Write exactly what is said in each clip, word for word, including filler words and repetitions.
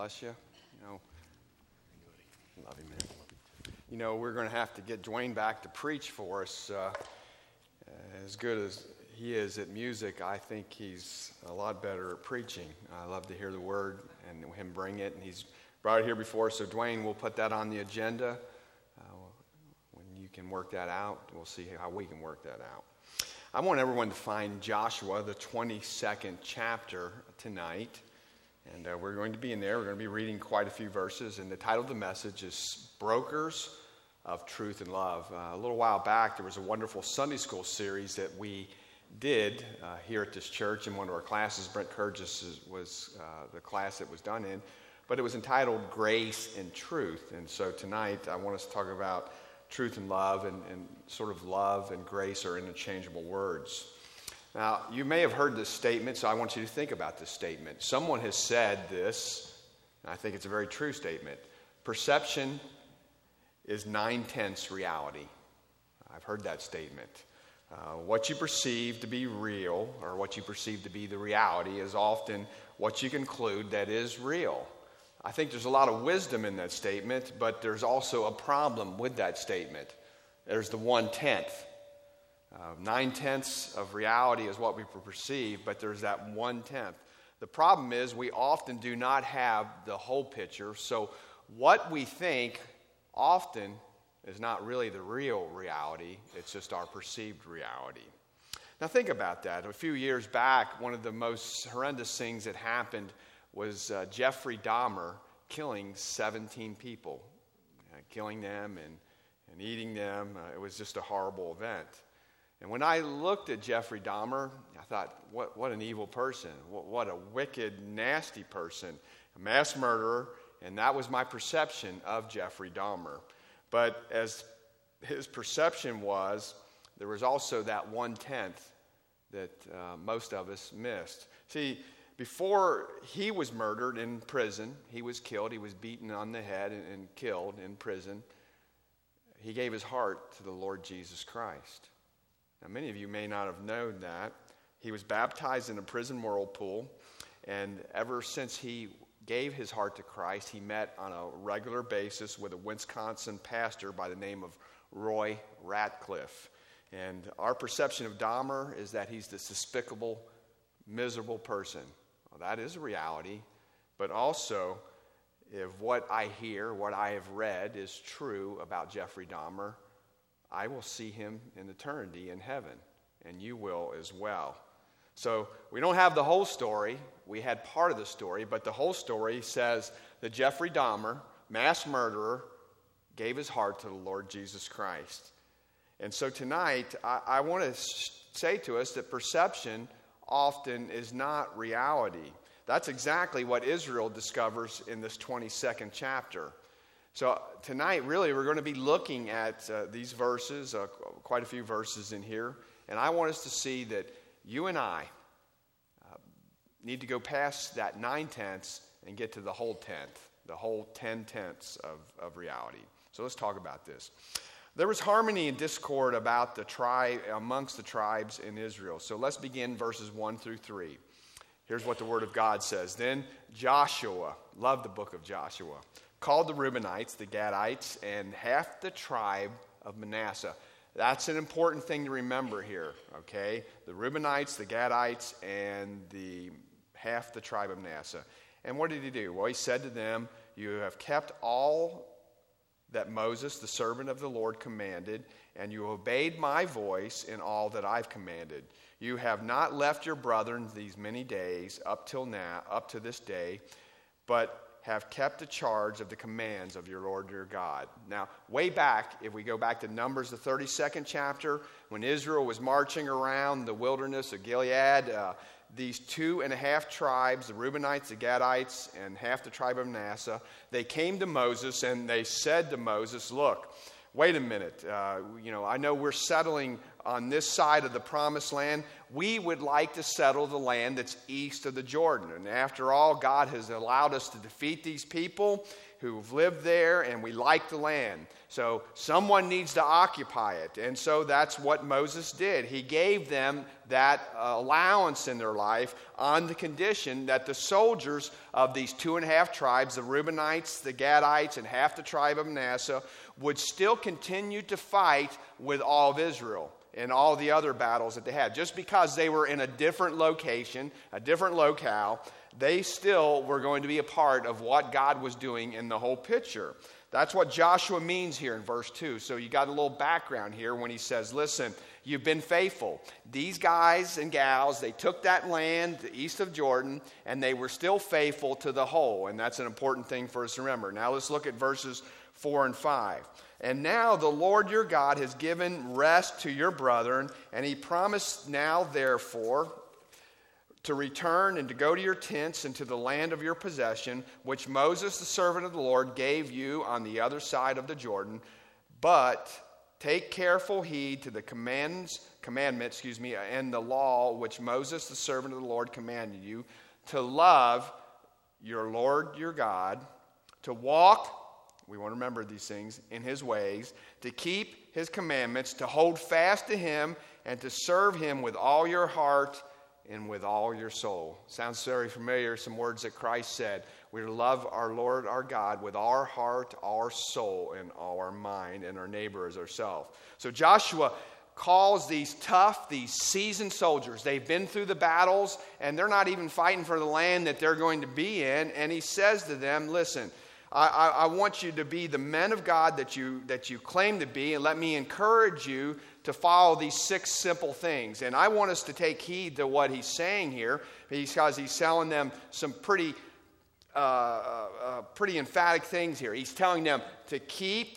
bless you. You know, love you, man. You know, we're going to have to get Dwayne back to preach for us. Uh, as good as he is at music, I think he's a lot better at preaching. I love to hear the word and him bring it, and he's brought it here before. So, Dwayne, we'll put that on the agenda. Uh, when you can work that out, we'll see how we can work that out. I want everyone to find Joshua, the twenty-second chapter tonight. And uh, we're going to be in there. We're going to be reading quite a few verses. And the title of the message is Brokers of Truth and Love. Uh, a little while back, there was a wonderful Sunday school series that we did uh, here at this church in one of our classes. Brent Kurgis was uh, the class it was done in. But it was entitled Grace and Truth. And so tonight, I want us to talk about truth and love, and, and sort of love and grace are interchangeable words. Now, you may have heard this statement, so I want you to think about this statement. Someone has said this, and I think it's a very true statement. Perception is nine-tenths reality. I've heard that statement. Uh, what you perceive to be real, or what you perceive to be the reality, is often what you conclude that is real. I think there's a lot of wisdom in that statement, but there's also a problem with that statement. There's the one-tenth. Uh, nine-tenths of reality is what we perceive, but there's that one-tenth. The problem is we often do not have the whole picture, so what we think often is not really the real reality. It's just our perceived reality. Now think about that. A few years back, one of the most horrendous things that happened was uh, Jeffrey Dahmer killing seventeen people, uh, killing them and, and eating them. Uh, it was just a horrible event. And when I looked at Jeffrey Dahmer, I thought, what, what an evil person. What, what a wicked, nasty person. A mass murderer, and that was my perception of Jeffrey Dahmer. But as his perception was, there was also that one-tenth that uh, most of us missed. See, before he was murdered in prison, he was killed, he was beaten on the head and, and killed in prison, he gave his heart to the Lord Jesus Christ. Now, many of you may not have known that. He was baptized in a prison whirlpool, and ever since he gave his heart to Christ, he met on a regular basis with a Wisconsin pastor by the name of Roy Ratcliffe. And our perception of Dahmer is that he's this despicable, miserable person. Well, that is a reality, but also if what I hear, what I have read is true about Jeffrey Dahmer, I will see him in eternity in heaven, and you will as well. So we don't have the whole story. We had part of the story, but the whole story says that Jeffrey Dahmer, mass murderer, gave his heart to the Lord Jesus Christ. And so tonight, I, I want to say to us that perception often is not reality. That's exactly what Israel discovers in this twenty-second chapter. So tonight, really, we're going to be looking at uh, these verses, uh, quite a few verses in here, and I want us to see that you and I uh, need to go past that nine-tenths and get to the whole tenth, the whole ten-tenths of, of reality. So let's talk about this. There was harmony and discord about the tribe amongst the tribes in Israel. So let's begin verses one through three. Here's what the Word of God says. Then Joshua, love the book of Joshua, called the Reubenites, the Gadites, and half the tribe of Manasseh. That's an important thing to remember here, okay? The Reubenites, the Gadites, and the half the tribe of Manasseh. And what did he do? Well, he said to them, you have kept all that Moses, the servant of the Lord, commanded, and you obeyed my voice in all that I've commanded. You have not left your brethren these many days up till now, up to this day, but have kept the charge of the commands of your Lord your God. Now, way back, if we go back to Numbers, the thirty-second chapter, when Israel was marching around the wilderness of Gilead, uh, these two and a half tribes, the Reubenites, the Gadites, and half the tribe of Manasseh, they came to Moses and they said to Moses, look, wait a minute, uh, you know, I know we're settling on this side of the promised land. we would like to settle the land that's east of the Jordan. And after all, God has allowed us to defeat these people who've lived there, and we like the land. So someone needs to occupy it. And so that's what Moses did. He gave them that uh, allowance in their life on the condition that the soldiers of these two and a half tribes, the Reubenites, the Gadites, and half the tribe of Manasseh, would still continue to fight with all of Israel in all the other battles that they had. Just because they were in a different location, a different locale, they still were going to be a part of what God was doing in the whole picture. That's what Joshua means here in verse two. So you got a little background here when he says, listen, you've been faithful. These guys and gals, they took that land east of Jordan, and they were still faithful to the whole. And that's an important thing for us to remember. Now let's look at verses four and five. And now the Lord your God has given rest to your brethren, and he promised now therefore to return and to go to your tents and to the land of your possession, which Moses, the servant of the Lord, gave you on the other side of the Jordan. But take careful heed to the commands, commandment, excuse me, and the law which Moses, the servant of the Lord, commanded you, to love your Lord your God, to walk, we want to remember these things, in his ways, to keep his commandments, to hold fast to him, and to serve him with all your heart and with all your soul. Sounds very familiar, some words that Christ said. We're to love our Lord our God with our heart, our soul, and all our mind, and our neighbor as ourselves. So Joshua calls these tough, these seasoned soldiers. They've been through the battles, and they're not even fighting for the land that they're going to be in. And he says to them, listen, I, I, I want you to be the men of God that you, that you claim to be, and let me encourage you to follow these six simple things. And I want us to take heed to what he's saying here, because he's telling them some pretty, uh, uh, pretty emphatic things here. He's telling them to keep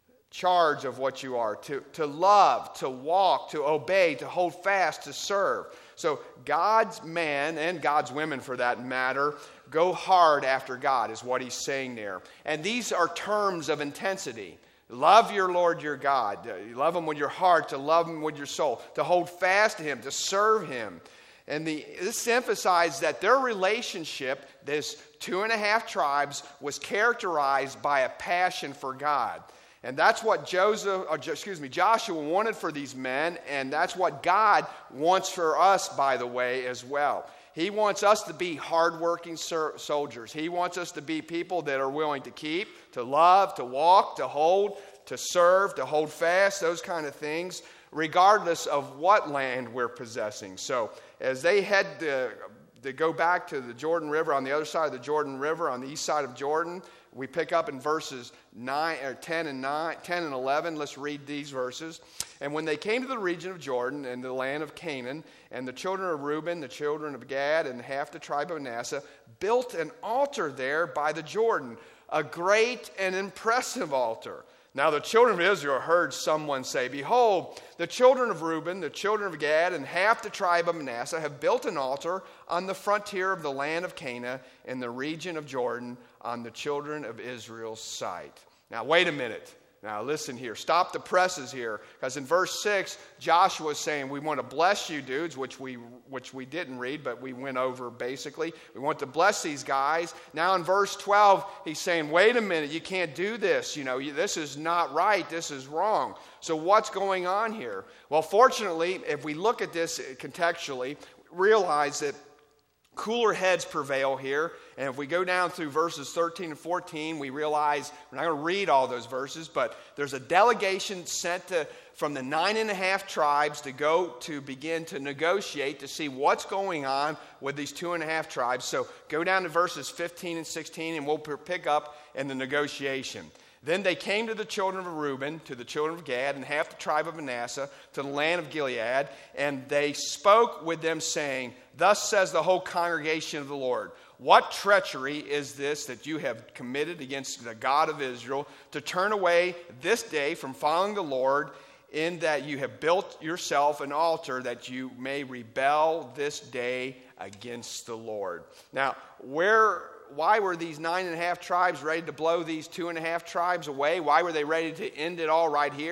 charge of what you are, to, to love, to walk, to obey, to hold fast, to serve. So God's men, and God's women for that matter, go hard after God is what he's saying there. And these are terms of intensity. Love your Lord your God. You love him with your heart, to love him with your soul, to hold fast to him, to serve him. And the, this emphasized that their relationship, this two and a half tribes, was characterized by a passion for God. And that's what Joseph, or excuse me, Joshua wanted for these men, and that's what God wants for us, by the way, as well. He wants us to be hardworking soldiers. He wants us to be people that are willing to keep, to love, to walk, to hold, to serve, to hold fast, those kind of things, regardless of what land we're possessing. So as they head to, to go back to the Jordan River, on the other side of the Jordan River, on the east side of Jordan, we pick up in verses nine, or ten and nine, ten and eleven. Let's read these verses. And when they came to the region of Jordan and the land of Canaan, and the children of Reuben, the children of Gad, and half the tribe of Manasseh built an altar there by the Jordan, a great and impressive altar. Now the children of Israel heard someone say, behold, the children of Reuben, the children of Gad, and half the tribe of Manasseh have built an altar on the frontier of the land of Canaan in the region of Jordan on the children of Israel's site. Now wait a minute. Now listen here. Stop the presses here. Because in verse six, Joshua is saying, we want to bless you dudes, which we which we didn't read, but we went over basically. We want to bless these guys. Now in verse twelve, he's saying, wait a minute, you can't do this. You know, you, this is not right. This is wrong. So what's going on here? Well, fortunately, if we look at this contextually, realize that cooler heads prevail here. And if we go down through verses thirteen and fourteen, we realize, we're not going to read all those verses, but there's a delegation sent to, from the nine and a half tribes to go to begin to negotiate to see what's going on with these two and a half tribes. So go down to verses fifteen and sixteen, and we'll pick up in the negotiation. Then they came to the children of Reuben, to the children of Gad, and half the tribe of Manasseh, to the land of Gilead, and they spoke with them, saying, thus says the whole congregation of the Lord, what treachery is this that you have committed against the God of Israel, to turn away this day from following the Lord, in that you have built yourself an altar that you may rebel this day against the Lord? Now, where... why were these nine and a half tribes ready to blow these two and a half tribes away? Why were they ready to end it all right here?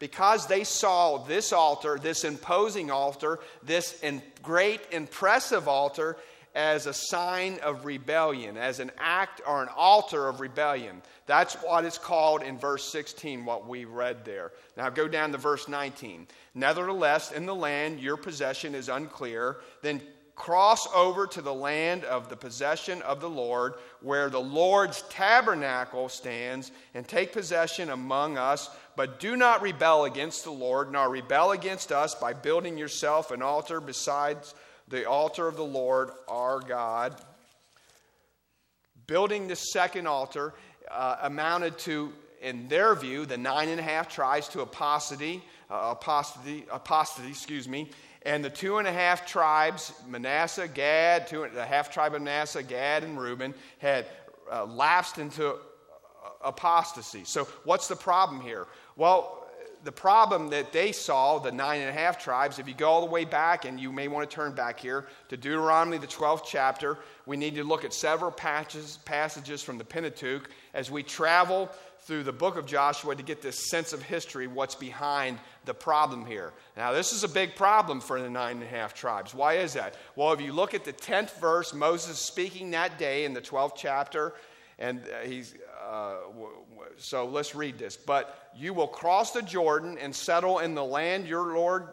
because they saw this altar, this imposing altar, this in great impressive altar as a sign of rebellion, as an act or an altar of rebellion. That's what it's called in verse sixteen, what we read there. Now go down to verse nineteen. Nevertheless, in the land your possession is unclear, then cross over to the land of the possession of the Lord, where the Lord's tabernacle stands, and take possession among us. But do not rebel against the Lord, nor rebel against us by building yourself an altar besides the altar of the Lord our God. Building this second altar uh, amounted to, in their view, the nine and a half tribes to apostasy, uh, apostasy, apostasy, excuse me, and the two and a half tribes, Manasseh, Gad, two, the half tribe of Manasseh, Gad, and Reuben, had uh, lapsed into apostasy. So what's the problem here? Well, the problem that they saw, the nine and a half tribes, if you go all the way back, and you may want to turn back here to Deuteronomy, the twelfth chapter, we need to look at several patches, passages from the Pentateuch as we travel through the book of Joshua to get this sense of history, what's behind the problem here. Now, this is a big problem for the nine and a half tribes. Why is that? Well, if you look at the tenth verse, Moses speaking that day in the twelfth chapter, and he's... Uh, so let's read this. But you will cross the Jordan and settle in the land your Lord,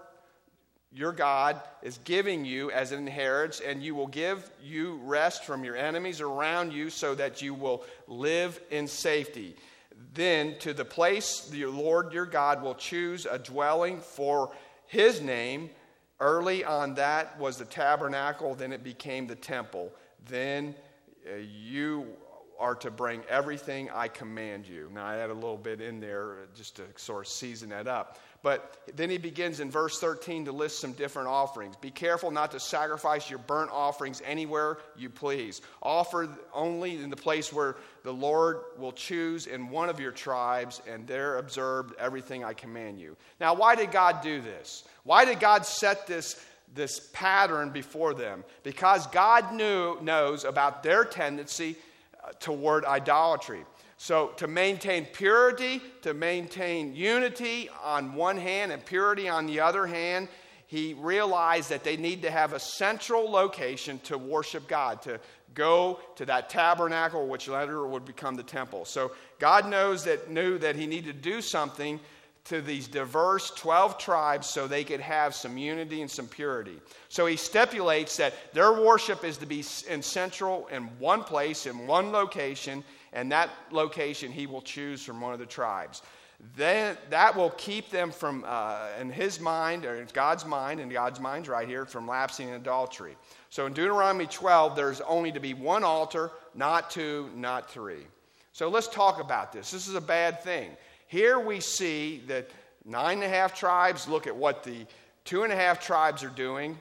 your God, is giving you as an inheritance, and you will give you rest from your enemies around you so that you will live in safety. Then to the place your Lord your God will choose a dwelling for his name. Early on that was the tabernacle, then it became the temple. Then uh, you are to bring everything I command you. Now, I add a little bit in there just to sort of season that up. But then he begins in verse thirteen to list some different offerings. Be careful not to sacrifice your burnt offerings anywhere you please. Offer only in the place where the Lord will choose in one of your tribes, and there observe everything I command you. Now, why did God do this? Why did God set this, this pattern before them? Because God knew knows about their tendency toward idolatry. So to maintain purity, to maintain unity on one hand and purity on the other hand, he realized that they need to have a central location to worship God, to go to that tabernacle, which later would become the temple. So God knows that knew that he needed to do something to these diverse twelve tribes so they could have some unity and some purity. So he stipulates that their worship is to be in central in one place, in one location, and that location he will choose from one of the tribes. Then that will keep them from, uh, in his mind, or in God's mind, and God's mind's right here, from lapsing in adultery. So in Deuteronomy twelve, there's only to be one altar, not two, not three. So let's talk about this. This is a bad thing. Here we see that nine and a half tribes look at what the two and a half tribes are doing,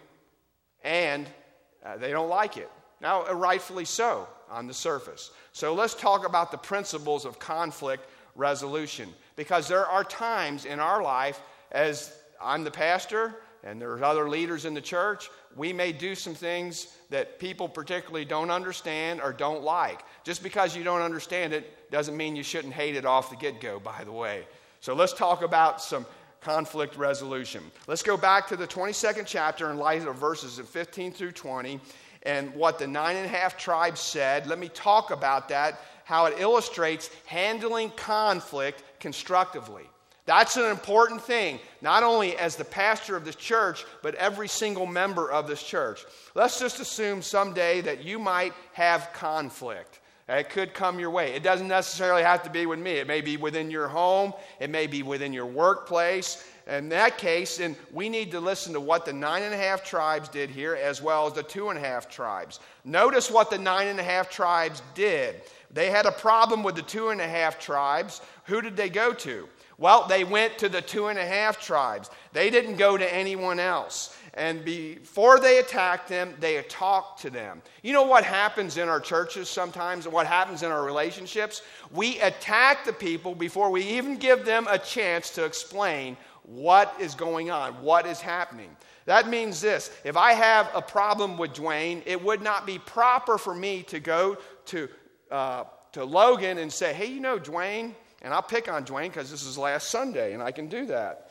and uh, they don't like it. Now, uh, rightfully so on the surface. So let's talk about the principles of conflict resolution, because there are times in our life, as I'm the pastor and there's other leaders in the church, we may do some things that people particularly don't understand or don't like. Just because you don't understand it doesn't mean you shouldn't hate it off the get-go, by the way. So let's talk about some conflict resolution. Let's go back to the twenty-second chapter in light of verses fifteen through twenty and what the nine and a half tribes said. Let me talk about that, how it illustrates handling conflict constructively. That's an important thing, not only as the pastor of this church, but every single member of this church. Let's just assume someday that you might have conflict. It could come your way. It doesn't necessarily have to be with me. It may be within your home. It may be within your workplace. In that case, then we need to listen to what the nine and a half tribes did here, as well as the two and a half tribes. Notice what the nine and a half tribes did. They had a problem with the two and a half tribes. Who did they go to? Well, they went to the two and a half tribes. They didn't go to anyone else. And before they attacked them, they talked to them. You know what happens in our churches sometimes, and what happens in our relationships? We attack the people before we even give them a chance to explain what is going on, what is happening. That means this: if I have a problem with Dwayne, it would not be proper for me to go to, uh, to Logan and say, hey, you know, Dwayne, And I'll pick on Dwayne because this is last Sunday, and I can do that.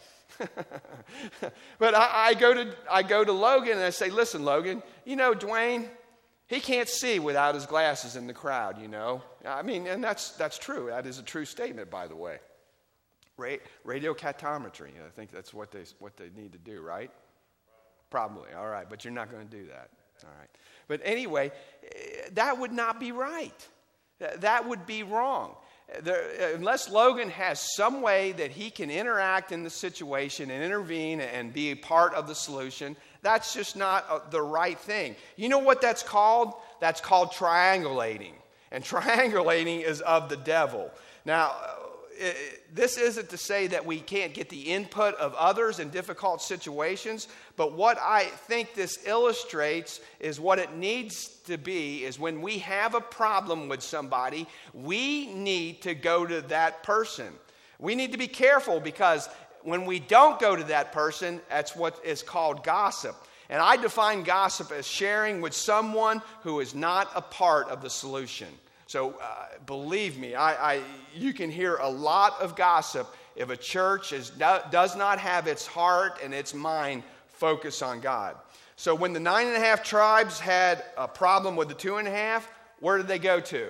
But I, I go to I go to Logan and I say, listen, Logan, you know, Dwayne, he can't see without his glasses in the crowd, you know. I mean, and that's that's true. That is a true statement, by the way. Ra- radiocatometry, I think that's what they what they need to do, right? Probably. All right, but you're not going to do that. All right. But anyway, that would not be right. That would be wrong. There, unless Logan has some way that he can interact in the situation and intervene and be a part of the solution, that's just not the right thing. You know what that's called? That's called triangulating. And triangulating is of the devil. Now, it, this isn't to say that we can't get the input of others in difficult situations, but what I think this illustrates is what it needs to be is when we have a problem with somebody, we need to go to that person. We need to be careful because when we don't go to that person, that's what is called gossip. And I define gossip as sharing with someone who is not a part of the solution. So uh, believe me, I, I, you can hear a lot of gossip if a church is, does not have its heart and its mind focused on God. So when the nine and a half tribes had a problem with the two and a half, where did they go to?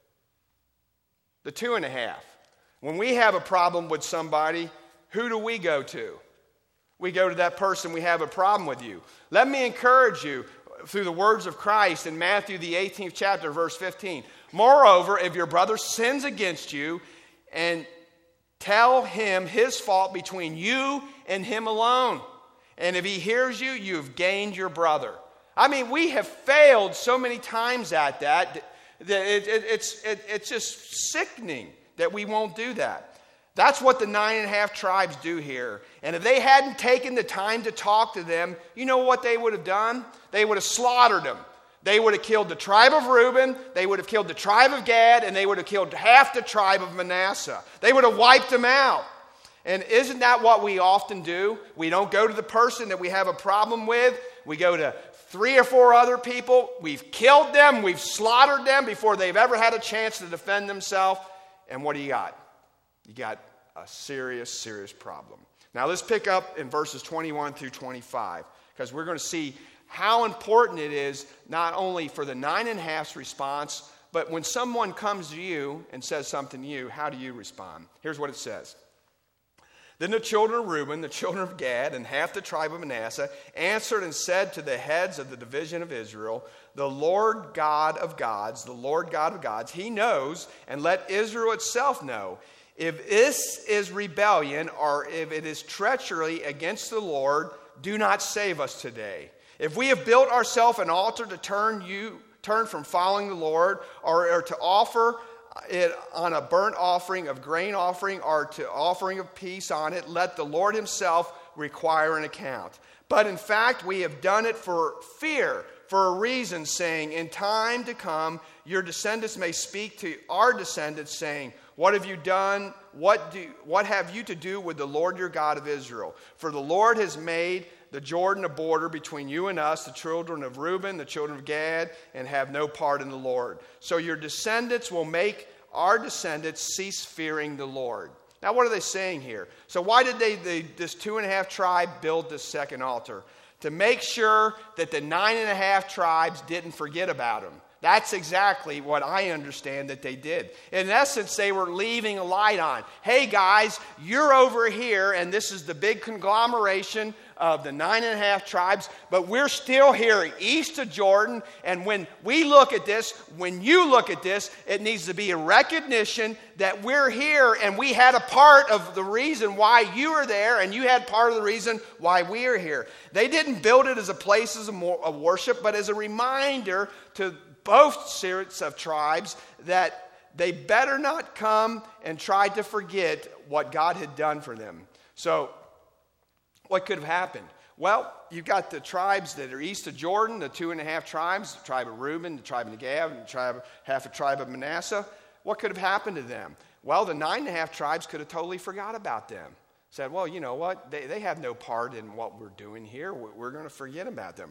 The two and a half. When we have a problem with somebody, who do we go to? We go to that person we have a problem with you. Let me encourage you through the words of Christ in Matthew the eighteenth chapter, verse fifteen. Moreover, if your brother sins against you, and tell him his fault between you and him alone. And if he hears you, you've gained your brother. I mean, we have failed so many times at that that it, it, it's, it, it's just sickening that we won't do that. That's what the nine and a half tribes do here. And if they hadn't taken the time to talk to them, you know what they would have done? They would have slaughtered them. They would have killed the tribe of Reuben, they would have killed the tribe of Gad, and they would have killed half the tribe of Manasseh. They would have wiped them out. And isn't that what we often do? We don't go to the person that we have a problem with. We go to three or four other people. We've killed them. We've slaughtered them before they've ever had a chance to defend themselves. And what do you got? You got a serious, serious problem. Now let's pick up in verses twenty-one through twenty-five, because we're going to see how important it is not only for the nine and a half's response, but when someone comes to you and says something to you, how do you respond? Here's what it says. Then the children of Reuben, the children of Gad, and half the tribe of Manasseh answered and said to the heads of the division of Israel, the Lord God of gods, the Lord God of gods, he knows, and let Israel itself know. If this is rebellion, or if it is treachery against the Lord, do not save us today. If we have built ourselves an altar to turn you turn from following the Lord, or, or to offer it on a burnt offering of grain offering, or to offering of peace on it, let the Lord himself require an account. But in fact, we have done it for fear, for a reason, saying, in time to come, your descendants may speak to our descendants, saying, what have you done? What do what have you to do with the Lord your God of Israel? For the Lord has made the Jordan a border between you and us, the children of Reuben, the children of Gad, and have no part in the Lord. So your descendants will make our descendants cease fearing the Lord. Now, what are they saying here? So why did they, they this two and a half tribe build this second altar? To make sure that the nine and a half tribes didn't forget about him. That's exactly what I understand that they did. In essence, they were leaving a light on. Hey guys, you're over here, and this is the big conglomeration of the nine and a half tribes, but we're still here east of Jordan, and when we look at this, when you look at this, it needs to be a recognition that we're here, and we had a part of the reason why you are there, and you had part of the reason why we are here. They didn't build it as a place of worship, but as a reminder to both sets of tribes that they better not come and try to forget what God had done for them. So, what could have happened? Well, you've got the tribes that are east of Jordan, the two and a half tribes, the tribe of Reuben, the tribe of Gad, and the tribe, half a tribe of Manasseh. What could have happened to them? Well, the nine and a half tribes could have totally forgot about them. Said, well, you know what? They, they have no part in what we're doing here. We're, we're going to forget about them.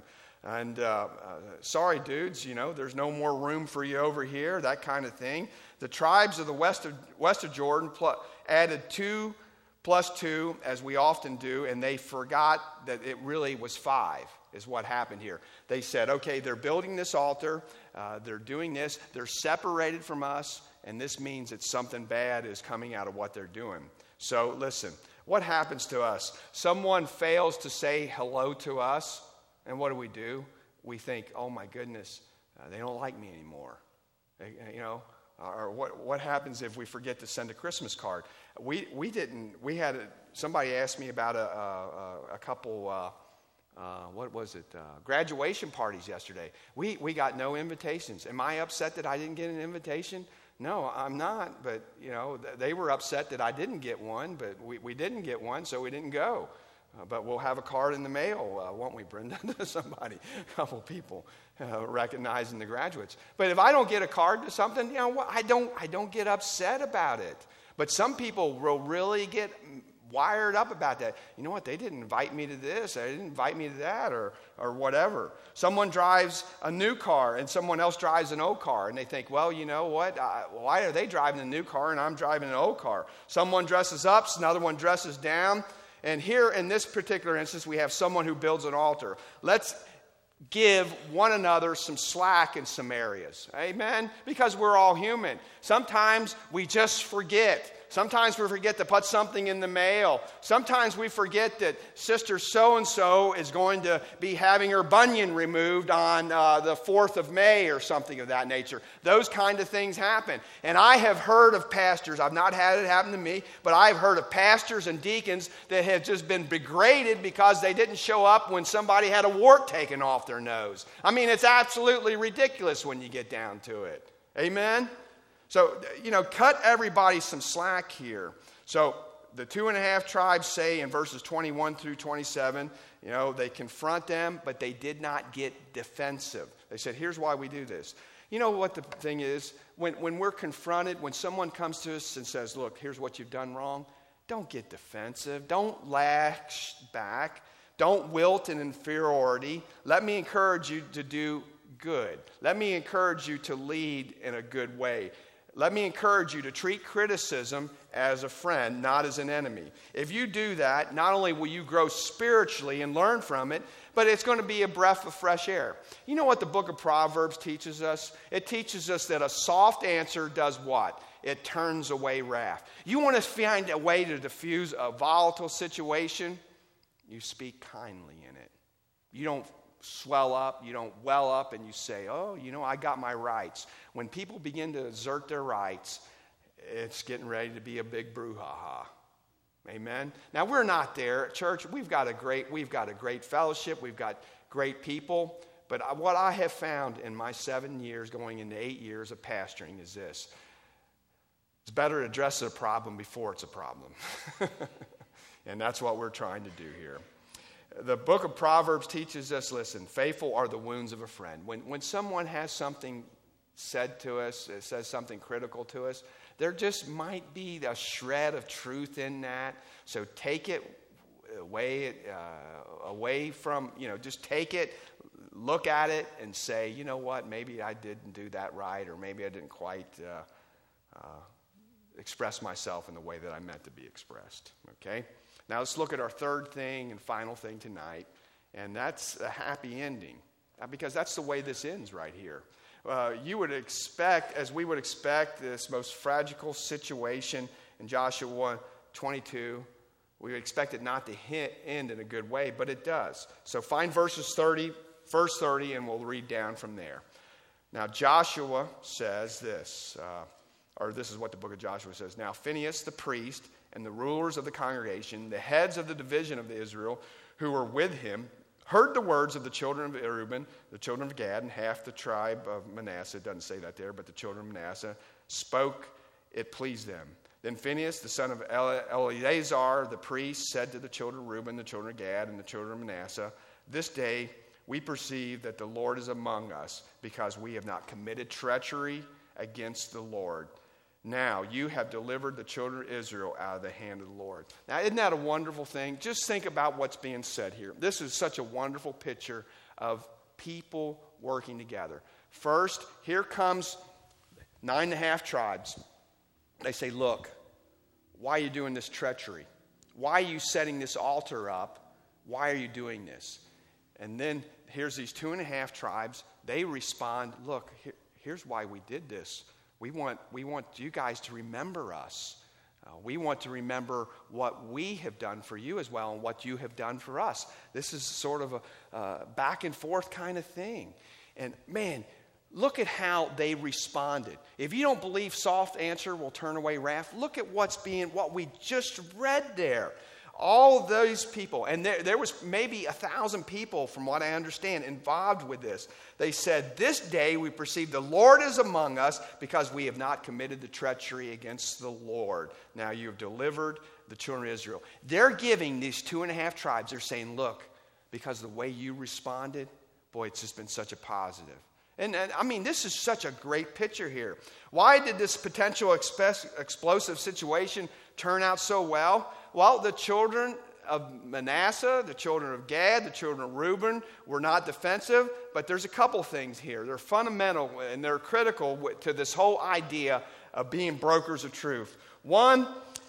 And uh, uh, sorry, dudes, you know, there's no more room for you over here, that kind of thing. The tribes of the west of, west of Jordan pl- added two plus two, as we often do, and they forgot that it really was five, is what happened here. They said, okay, they're building this altar, uh, they're doing this, they're separated from us, and this means that something bad is coming out of what they're doing. So listen, what happens to us? Someone fails to say hello to us, and what do we do? We think, oh my goodness, uh, they don't like me anymore. They, you know, or what what happens if we forget to send a Christmas card? We we didn't. We had a, somebody asked me about a a, a couple. Uh, uh, what was it? Uh, graduation parties yesterday. We we got no invitations. Am I upset that I didn't get an invitation? No, I'm not. But you know, th- they were upset that I didn't get one. But we, we didn't get one, so we didn't go. Uh, but we'll have a card in the mail, uh, won't we, Brenda? To somebody, a couple people uh, recognizing the graduates. But if I don't get a card to something, you know what? I don't. I don't get upset about it. But some people will really get wired up about that. You know what? They didn't invite me to this. They didn't invite me to that, or or whatever. Someone drives a new car, and someone else drives an old car, and they think, well, you know what? I, why are they driving a new car and I'm driving an old car? Someone dresses up, another one dresses down. And here in this particular instance, we have someone who builds an altar. Let's give one another some slack in some areas. Amen? Because we're all human. Sometimes we just forget. Sometimes we forget to put something in the mail. Sometimes we forget that Sister so-and-so is going to be having her bunion removed on uh, the fourth of May or something of that nature. Those kind of things happen. And I have heard of pastors, I've not had it happen to me, but I've heard of pastors and deacons that have just been degraded because they didn't show up when somebody had a wart taken off their nose. I mean, it's absolutely ridiculous when you get down to it. Amen? So, you know, cut everybody some slack here. So the two and a half tribes say in verses twenty-one through twenty-seven, you know, they confront them, but they did not get defensive. They said, here's why we do this. You know what the thing is? When, when we're confronted, when someone comes to us and says, look, here's what you've done wrong, don't get defensive. Don't lash back. Don't wilt in inferiority. Let me encourage you to do good. Let me encourage you to lead in a good way. Let me encourage you to treat criticism as a friend, not as an enemy. If you do that, not only will you grow spiritually and learn from it, but it's going to be a breath of fresh air. You know what the book of Proverbs teaches us? It teaches us that a soft answer does what? It turns away wrath. You want to find a way to diffuse a volatile situation? You speak kindly in it. You don't swell up, you don't well up, and you say, oh, you know, I got my rights. When people begin to assert their rights, it's getting ready to be a big brouhaha. Amen? Now, we're not there at church. We've got a great, we've got a great fellowship. We've got great people. But what I have found in my seven years, going into eight years of pastoring, is this. It's better to address a problem before it's a problem. And that's what we're trying to do here. The book of Proverbs teaches us, listen, faithful are the wounds of a friend. When, when someone has something said to us, it says something critical to us, there just might be a shred of truth in that. So take it away, uh, away from, you know, just take it, look at it and say, you know what, maybe I didn't do that right, or maybe I didn't quite uh, uh, express myself in the way that I meant to be expressed. Okay? Now let's look at our third thing and final thing tonight, and that's a happy ending, because that's the way this ends right here. Uh, you would expect, as we would expect, this most fragile situation in Joshua twenty-two, we would expect it not to hit, end in a good way, but it does. So find verses thirty, verse thirty, and we'll read down from there. Now Joshua says this, uh, or this is what the book of Joshua says. Now Phinehas the priest and the rulers of the congregation, the heads of the division of Israel, who were with him, heard the words of the children of Reuben, the children of Gad, and half the tribe of Manasseh. It doesn't say that there, but the children of Manasseh spoke. It pleased them. Then Phinehas, the son of Eleazar, the priest, said to the children of Reuben, the children of Gad, and the children of Manasseh, this day we perceive that the Lord is among us, because we have not committed treachery against the Lord. Now you have delivered the children of Israel out of the hand of the Lord. Now, isn't that a wonderful thing? Just think about what's being said here. This is such a wonderful picture of people working together. First, here comes nine and a half tribes. They say, look, why are you doing this treachery? Why are you setting this altar up? Why are you doing this? And then here's these two and a half tribes. They respond, look, here, here's why we did this. We want, we want you guys to remember us. Uh, we want to remember what we have done for you as well and what you have done for us. This is sort of a uh, back and forth kind of thing. And man, look at how they responded. If you don't believe soft answer will turn away wrath, look at what's being, what we just read there. All those people, and there, there was maybe a thousand people, from what I understand, involved with this. They said, this day we perceive the Lord is among us because we have not committed the treachery against the Lord. Now you have delivered the children of Israel. They're giving these two and a half tribes, they're saying, look, because of the way you responded, boy, it's just been such a positive. And, and I mean, this is such a great picture here. Why did this potential expe- explosive situation turn out so well? Well, the children of Manasseh, the children of Gad, the children of Reuben were not defensive, but there's a couple things here. They're fundamental and they're critical to this whole idea of being brokers of truth. One,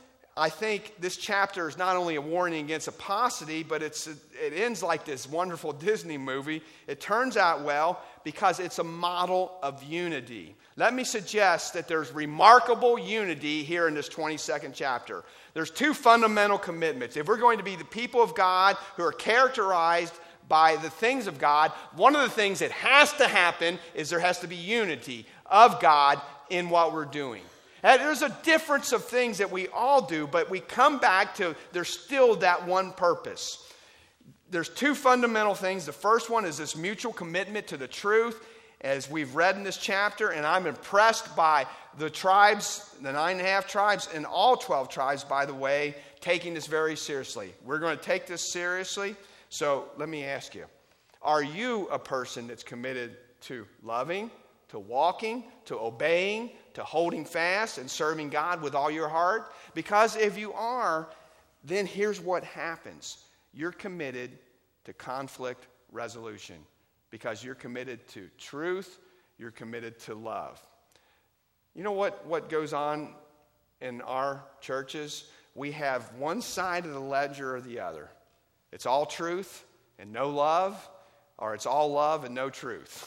I think this chapter is not only a warning against apostasy, but it's it ends like this wonderful Disney movie. It turns out well because it's a model of unity. Let me suggest that there's remarkable unity here in this twenty-second chapter. There's two fundamental commitments. If we're going to be the people of God who are characterized by the things of God, one of the things that has to happen is there has to be unity of God in what we're doing. And there's a difference of things that we all do, but we come back to there's still that one purpose. There's two fundamental things. The first one is this mutual commitment to the truth, as we've read in this chapter, and I'm impressed by the tribes, the nine and a half tribes, and all twelve tribes, by the way, taking this very seriously. We're going to take this seriously. So let me ask you, are you a person that's committed to loving, to walking, to obeying, to holding fast and serving God with all your heart? Because if you are, then here's what happens. You're committed to conflict resolution because you're committed to truth, you're committed to love. You know what, what goes on in our churches? We have one side of the ledger or the other. It's all truth and no love, or it's all love and no truth.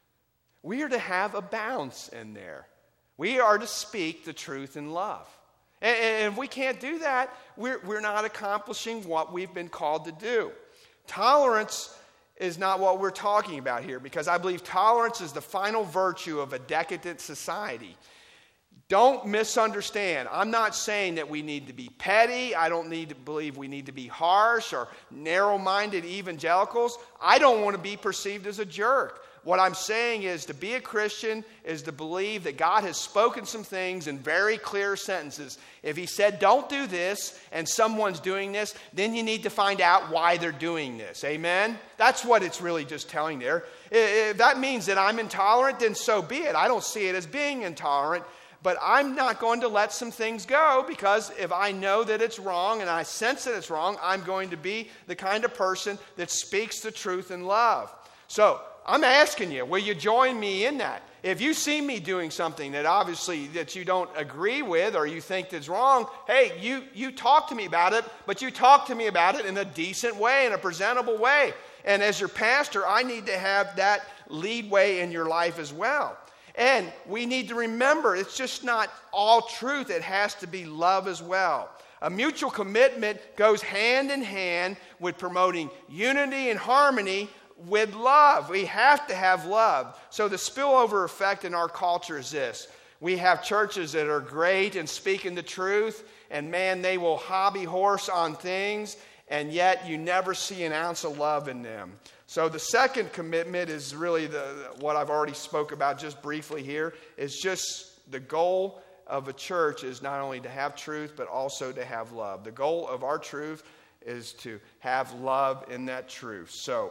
We are to have a balance in there. We are to speak the truth in love. And, and if we can't do that, we're, we're not accomplishing what we've been called to do. Tolerance is not what we're talking about here, because I believe tolerance is the final virtue of a decadent society. Don't misunderstand. I'm not saying that we need to be petty. I don't need to believe we need to be harsh or narrow-minded evangelicals. I don't want to be perceived as a jerk. What I'm saying is to be a Christian is to believe that God has spoken some things in very clear sentences. If he said, don't do this, and someone's doing this, then you need to find out why they're doing this. Amen? That's what it's really just telling there. If that means that I'm intolerant, then so be it. I don't see it as being intolerant. But I'm not going to let some things go, because if I know that it's wrong and I sense that it's wrong, I'm going to be the kind of person that speaks the truth in love. So I'm asking you, will you join me in that? If you see me doing something that obviously that you don't agree with or you think that's wrong, hey, you, you talk to me about it, but you talk to me about it in a decent way, in a presentable way. And as your pastor, I need to have that lead way in your life as well. And we need to remember, it's just not all truth. It has to be love as well. A mutual commitment goes hand in hand with promoting unity and harmony with love. We have to have love. So the spillover effect in our culture is this. We have churches that are great in speaking the truth, and man, they will hobby horse on things, and yet you never see an ounce of love in them. So the second commitment is really the what I've already spoke about just briefly here. Is just the goal of a church is not only to have truth, but also to have love. The goal of our truth is to have love in that truth. So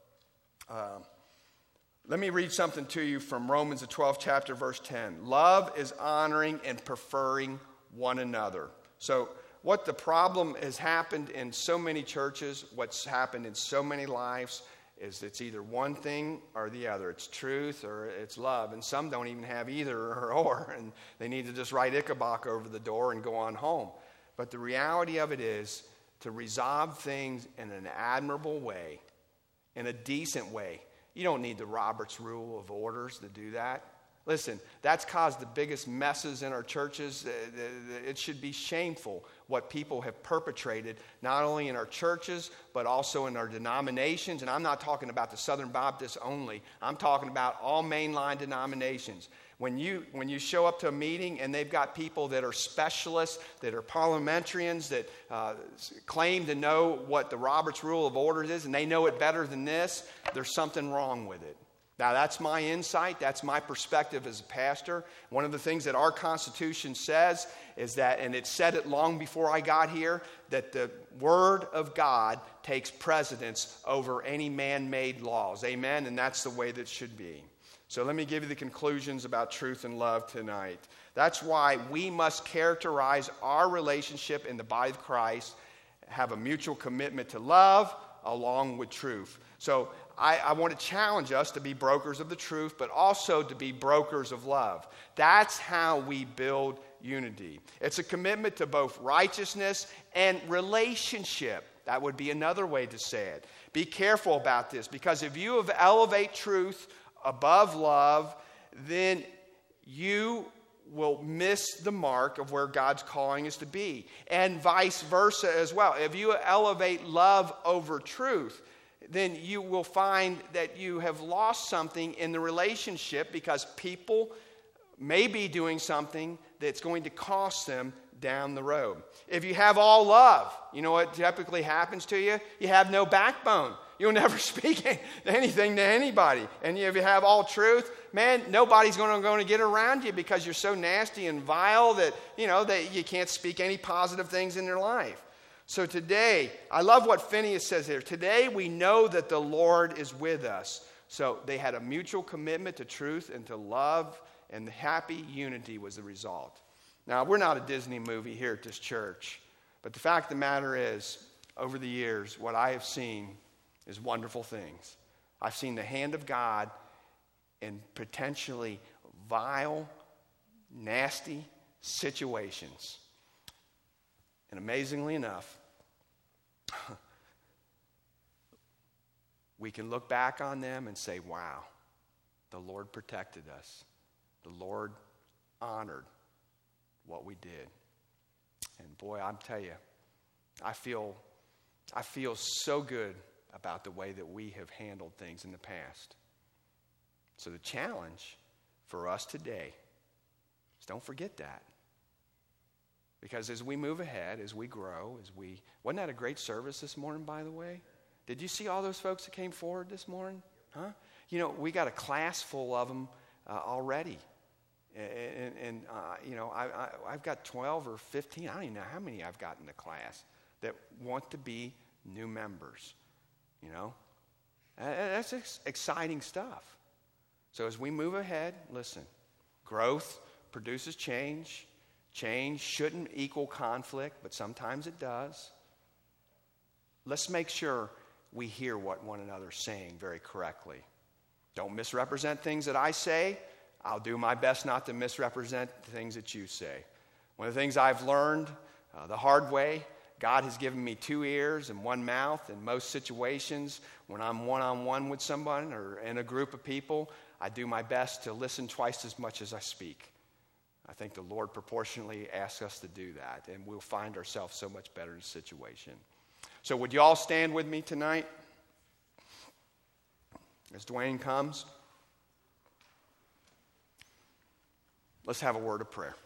um, let me read something to you from Romans, the twelfth chapter, verse ten. Love is honoring and preferring one another. So what the problem has happened in so many churches, what's happened in so many lives, is it's either one thing or the other. It's truth or it's love. And some don't even have either or or, and they need to just write Ichabod over the door and go on home. But the reality of it is to resolve things in an admirable way, in a decent way. You don't need the Robert's Rule of Orders to do that. Listen, that's caused the biggest messes in our churches. It should be shameful what people have perpetrated, not only in our churches, but also in our denominations. And I'm not talking about the Southern Baptists only. I'm talking about all mainline denominations. When you, when you show up to a meeting and they've got people that are specialists, that are parliamentarians, that uh, claim to know what the Robert's Rule of Orders is, and they know it better than this, there's something wrong with it. Now, that's my insight. That's my perspective as a pastor. One of the things that our Constitution says is that, and it said it long before I got here, that the Word of God takes precedence over any man-made laws. Amen? And that's the way that it should be. So let me give you the conclusions about truth and love tonight. That's why we must characterize our relationship in the body of Christ, have a mutual commitment to love along with truth. So I, I want to challenge us to be brokers of the truth, but also to be brokers of love. That's how we build unity. It's a commitment to both righteousness and relationship. That would be another way to say it. Be careful about this, because if you elevate truth above love, then you will miss the mark of where God's calling us to be. And vice versa as well. If you elevate love over truth, then you will find that you have lost something in the relationship, because people may be doing something that's going to cost them down the road. If you have all love, you know what typically happens to you? You have no backbone. You'll never speak anything to anybody. And if you have all truth, man, nobody's going to, going to get around you, because you're so nasty and vile that, you know, that you can't speak any positive things in their life. So today, I love what Phineas says here. Today we know that the Lord is with us. So they had a mutual commitment to truth and to love, and the happy unity was the result. Now, we're not a Disney movie here at this church, but the fact of the matter is, over the years, what I have seen is wonderful things. I've seen the hand of God in potentially vile, nasty situations. And amazingly enough, we can look back on them and say, wow, the Lord protected us. The Lord honored what we did. And boy, I'm telling you, I feel, I feel so good about the way that we have handled things in the past. So the challenge for us today is don't forget that. Because as we move ahead, as we grow, as we... Wasn't that a great service this morning, by the way? Did you see all those folks that came forward this morning? Huh? You know, we got a class full of them uh, already. And, and uh, you know, I, I, I've got twelve or fifteen, I don't even know how many I've got in the class that want to be new members, you know. Uh, that's ex- exciting stuff. So as we move ahead, listen, growth produces change. Change shouldn't equal conflict, but sometimes it does. Let's make sure we hear what one another is saying very correctly. Don't misrepresent things that I say. I'll do my best not to misrepresent the things that you say. One of the things I've learned uh, the hard way, God has given me two ears and one mouth. In most situations, when I'm one-on-one with someone or in a group of people, I do my best to listen twice as much as I speak. I think the Lord proportionally asks us to do that, and we'll find ourselves so much better in a situation. So would you all stand with me tonight as Dwayne comes? Let's have a word of prayer.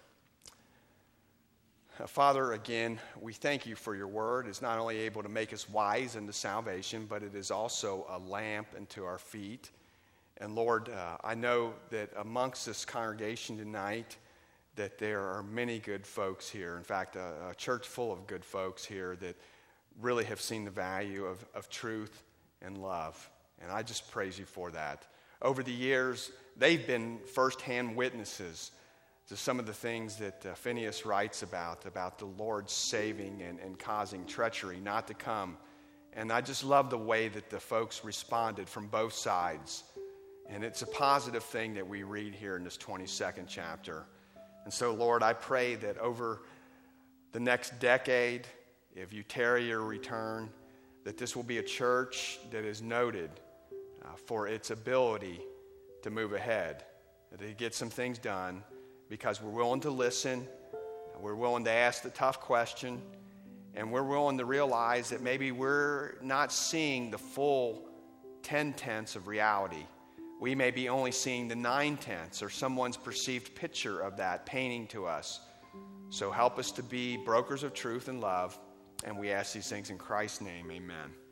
Uh, Father, again, we thank you for your word. It's not only able to make us wise into salvation, but it is also a lamp unto our feet. And Lord, uh, I know that amongst this congregation tonight, that there are many good folks here. In fact, a, a church full of good folks here that really have seen the value of, of truth and love. And I just praise you for that. Over the years, they've been firsthand witnesses to some of the things that uh, Phineas writes about, about the Lord saving and, and causing treachery not to come And I just love the way that the folks responded from both sides. And it's a positive thing that we read here in this twenty-second chapter. And so, Lord, I pray that over the next decade, if you tarry your return, that this will be a church that is noted uh, for its ability to move ahead, to get some things done, because we're willing to listen, we're willing to ask the tough question, and we're willing to realize that maybe we're not seeing the full ten-tenths of reality. We may be only seeing the nine-tenths or someone's perceived picture of that painting to us. So help us to be brokers of truth and love, and we ask these things in Christ's name, amen.